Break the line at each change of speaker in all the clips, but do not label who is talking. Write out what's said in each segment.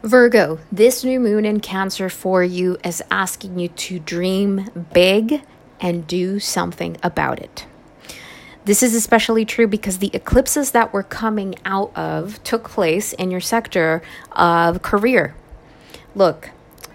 Virgo, this new moon in Cancer for you is asking you to dream big and do something about it. This is especially true because the eclipses that we're coming out of took place in your sector of career. Look,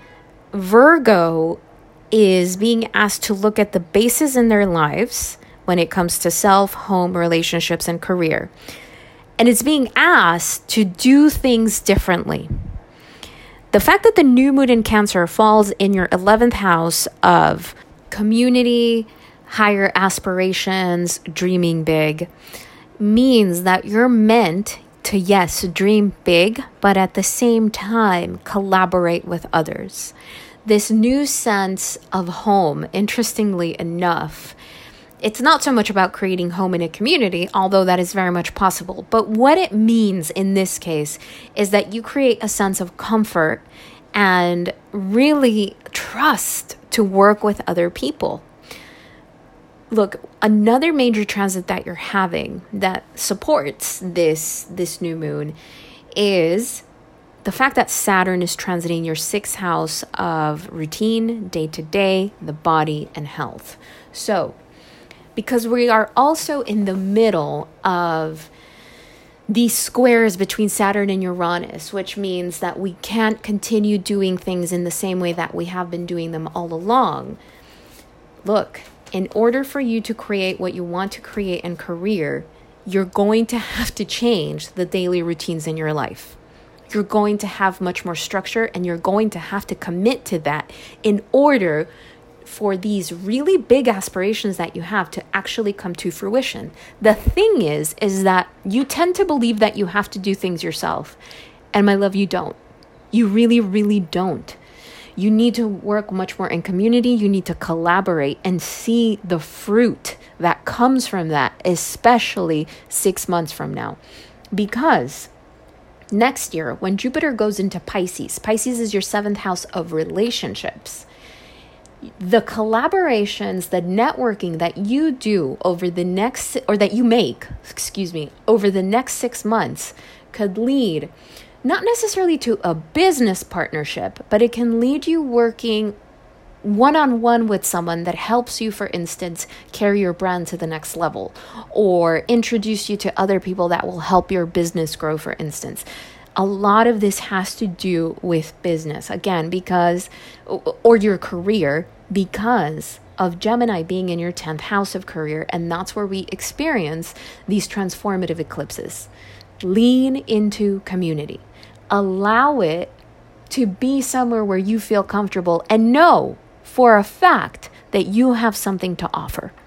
Virgo is being asked to look at the bases in their lives when it comes to self, home, relationships, and career. And it's being asked to do things differently. The fact that the new moon in Cancer falls in your 11th house of community, higher aspirations, dreaming big, means that you're meant to, yes, dream big, but at the same time, collaborate with others. This new sense of home, interestingly enough, it's not so much about creating home in a community, although that is very much possible. But what it means in this case is that you create a sense of comfort and really trust to work with other people. Look, another major transit that you're having that supports this new moon is the fact that Saturn is transiting your 6th house of routine, day-to-day, the body, and health. So, because we are also in the middle of these squares between Saturn and Uranus, which means that we can't continue doing things in the same way that we have been doing them all along. Look, in order for you to create what you want to create in career, you're going to have to change the daily routines in your life. You're going to have much more structure, and you're going to have to commit to that in order for these really big aspirations that you have to actually come to fruition. The thing is that you tend to believe that you have to do things yourself. And my love, you don't. You really, really don't. You need to work much more in community. You need to collaborate and see the fruit that comes from that, especially 6 months from now. Because next year, when Jupiter goes into Pisces, Pisces is your 7th house of relationships. The collaborations, the networking that you do over the next, or that you make, over the next 6 months could lead not necessarily to a business partnership, but it can lead you working one-on-one with someone that helps you, for instance, carry your brand to the next level, or introduce you to other people that will help your business grow, for instance. A lot of this has to do with business, again, or your career, because of Gemini being in your 10th house of career, and that's where we experience these transformative eclipses. Lean into community. Allow it to be somewhere where you feel comfortable and know for a fact that you have something to offer.